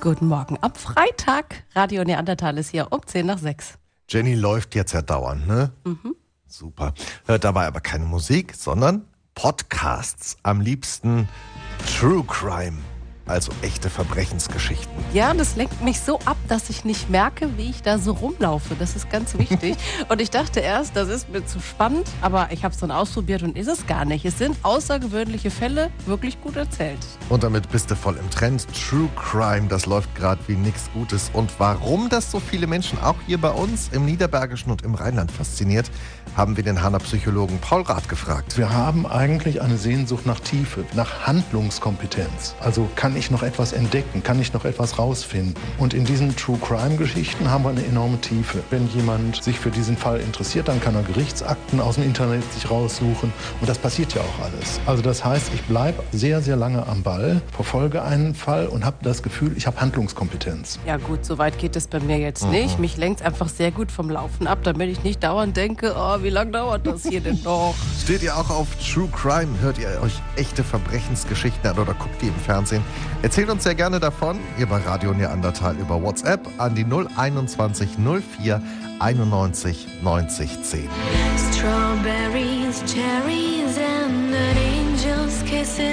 Guten Morgen am Freitag. Radio Neandertal ist hier um 5:10. Jenny läuft jetzt ja dauernd, ne? Super. Hört dabei aber keine Musik, sondern Podcasts. Am liebsten True Crime, also echte Verbrechensgeschichten. Ja, das lenkt mich so ab, dass ich nicht merke, wie ich da so rumlaufe. Das ist ganz wichtig. Und ich dachte erst, das ist mir zu spannend, aber ich habe es dann ausprobiert und ist es gar nicht. Es sind außergewöhnliche Fälle, wirklich gut erzählt. Und damit bist du voll im Trend. True Crime, das läuft gerade wie nichts Gutes. Und warum das so viele Menschen auch hier bei uns im Niederbergischen und im Rheinland fasziniert, haben wir den HANA-Psychologen Paul Rath gefragt. Wir haben eigentlich eine Sehnsucht nach Tiefe, nach Handlungskompetenz. Also kann ich noch etwas entdecken, kann ich noch etwas rausfinden. Und in diesen True-Crime-Geschichten haben wir eine enorme Tiefe. Wenn jemand sich für diesen Fall interessiert, dann kann er Gerichtsakten aus dem Internet sich raussuchen. Und das passiert ja auch alles. Also das heißt, ich bleibe sehr, sehr lange am Ball, verfolge einen Fall und habe das Gefühl, ich habe Handlungskompetenz. Ja gut, so weit geht es bei mir jetzt nicht. Mich lenkt es einfach sehr gut vom Laufen ab, damit ich nicht dauernd denke, oh, wie lange dauert das hier denn noch? Steht ihr auch auf True Crime? Hört ihr euch echte Verbrechensgeschichten an oder guckt die im Fernsehen? Erzählt uns sehr gerne davon, ihr bei Radio Neandertal über WhatsApp an die 021 04 91 90 10. Strawberries, cherries and an angel's kiss.